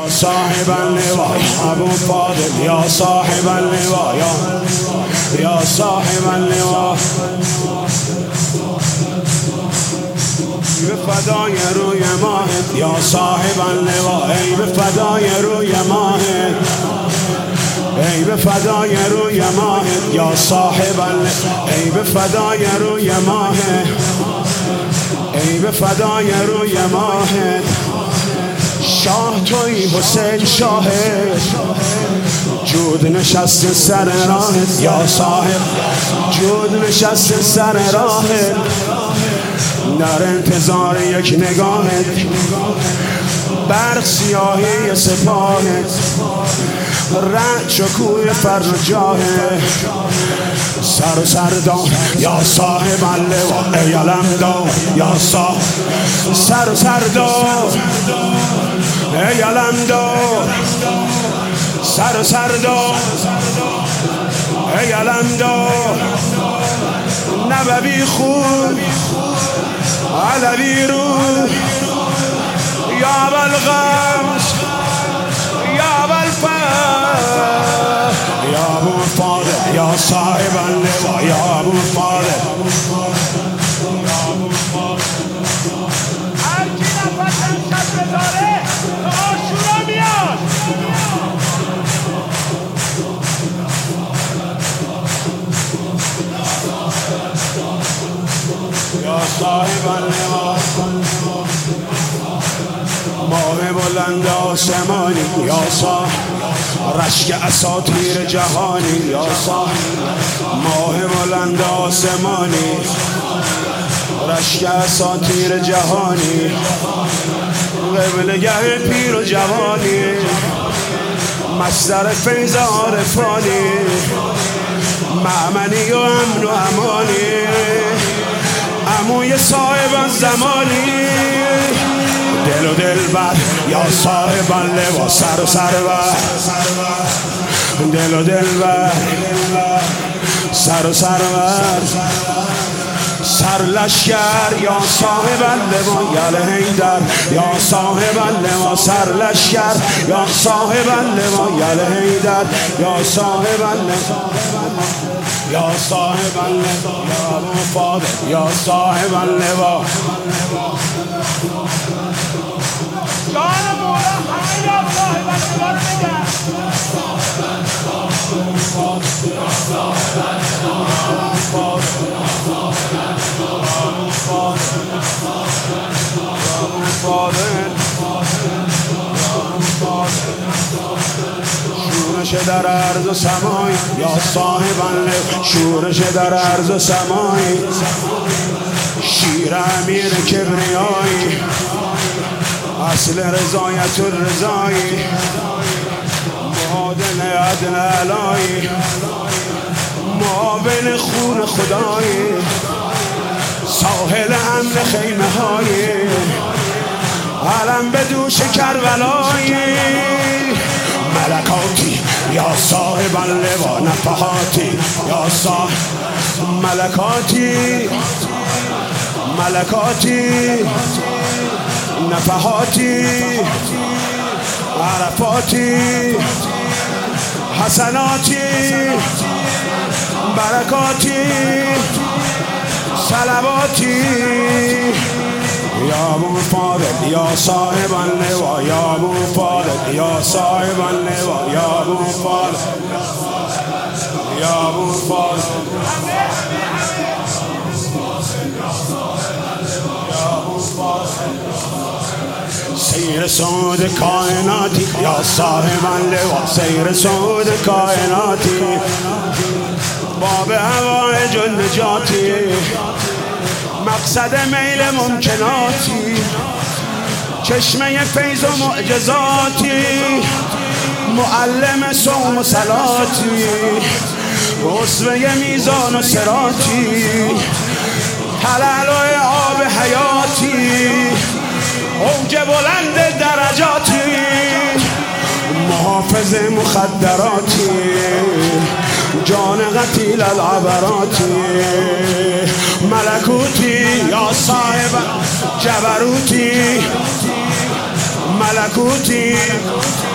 صاحب اللواء ابو فاضل یا صاحب اللواء یا صاحب اللواء به فدای روی ماهت یا صاحب اللواء ای به فدای روی ماهت ای به فدای روی ماهت یا صاحب اللواء ای به فدای روی ماهت ای به فدای روی ماهت شاه توی حسین شاه جود نشست سر راهت یا صاحب جود نشست سر راهت در انتظار یک نگاهت برق سیاهی سپاهت رد شکوی فرجاهت سر و سردار یا صاحب اللواء ای علمدار یا صاحب سر و سردار ای علمدار سر و سردار ای علمدار نبوی خون علوی رو یا بالغمس یا بالفر یا ابو فاضل یا صاحب اللواء یا ابو فاضل هر کی نفسم شد بذاره تا آشورا میاد یا صاحب اللواء ماه بلند آسمانی یا صاحب رشک اساطیر جهانی یا صاحب ماه بلند آسمانی رشک اساطیر جهانی قبلگه پیر و جوانی مصدر فیض عارفانی مأمنی و امن و امانی عموی صاحب زمانی دل و دلبر یا صاحب اللواء سر و سرور دل و دلبر سر و سرور سر لشکر یا صاحب اللواء یل حیدر یا صاحب اللواء سر لشکر یا صاحب اللواء یل حیدر یا صاحب اللواء یا صاحب اللواء یا ابو فاضل یا صاحب اللواء جان مولا همه یا صاحب اللواء رو بگن شورش در عرض و سمای یا صاحب اللواء شورش در عرض و سمای شیر امیر کبریایی اصل رضایت الرضایی معادل عدل علایی معاون خون خدایی ساحل امن خیمه هایی علم به دوش کربلایی ملکاتی یا صاحب اللواء نفحاتی یا صاحب ملکاتی ملکاتی نفحاتی عرفاتی حسناتی برکاتی صلواتی یا ابو فاضل یا صاحب اللواء یا ابو فاضل یا صاحب اللواء یا ابو فاضل یا ابو فاضل سیر سود کائناتی یا صاحب اللواء سیر سود کائناتی باب هوای النجاتی مقصد میل ممکناتی چشمه فیض و معجزاتی معلم صوم و صلاتی اسوه میزان و صراطی حلال و آب حیاتی اوج بلند درجاتی محافظ مخدراتی جان قتیل العبراتی ملکوتی یا صاحب جبروتی ملکوتی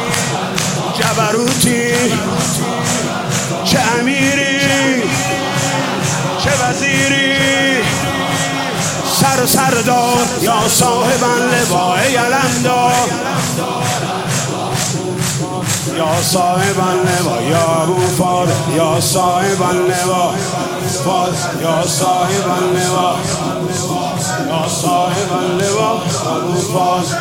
جبروتی، چه امیری چه وزیری، سر و سردار یا صاحب لوای علمدار، یا صاحب لوا یا ابو فاضل، یا صاحب لوا یا صاحب لوا، یا صاحب لوا ابو فاضل،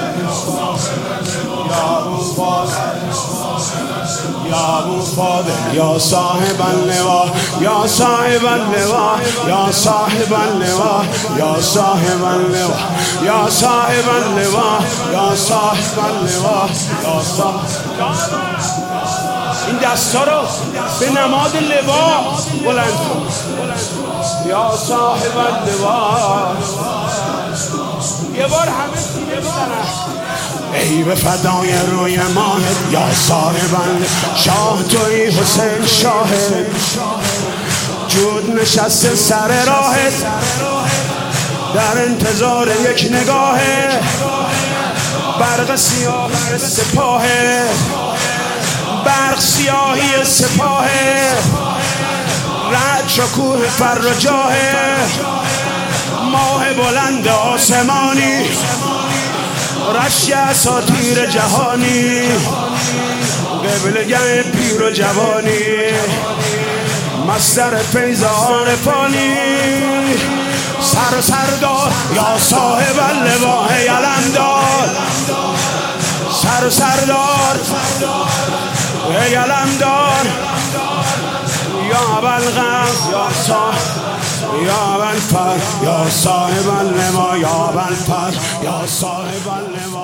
یا ابو فاضل، یا ابو فاضل، یا صاحب اللوا، یا صاحب اللوا، یا صاحب اللوا، یا صاحب اللوا، یا صاحب اللوا، یا صاحب اللوا، یا صاحب. این دستا رو به نماد لوا بلند کن. یا صاحب اللوا. یه بار همه سینه بزنن. ای به فدای روی ماهت یا صاحبان شاه توی حسین شاهد، جود نشسته سر راهت در انتظار یک نگاه، برق سیاه سپاه، برق سیاهی سپاه، رعد شکوه فر و جاه، ماه بلند آسمانی، رشی اساطیر جهانی، قبلگه پیر و جوانی، مصدر فیض عارفانی، سر و سردار یا صاحب اللوای علمدار، سر و سردار ای علمدار، یا ابوالغفر یا صاحب، یا ابوالفضل یا صاحب اللوا، یا ابوالفضل یا صاحب اللوا.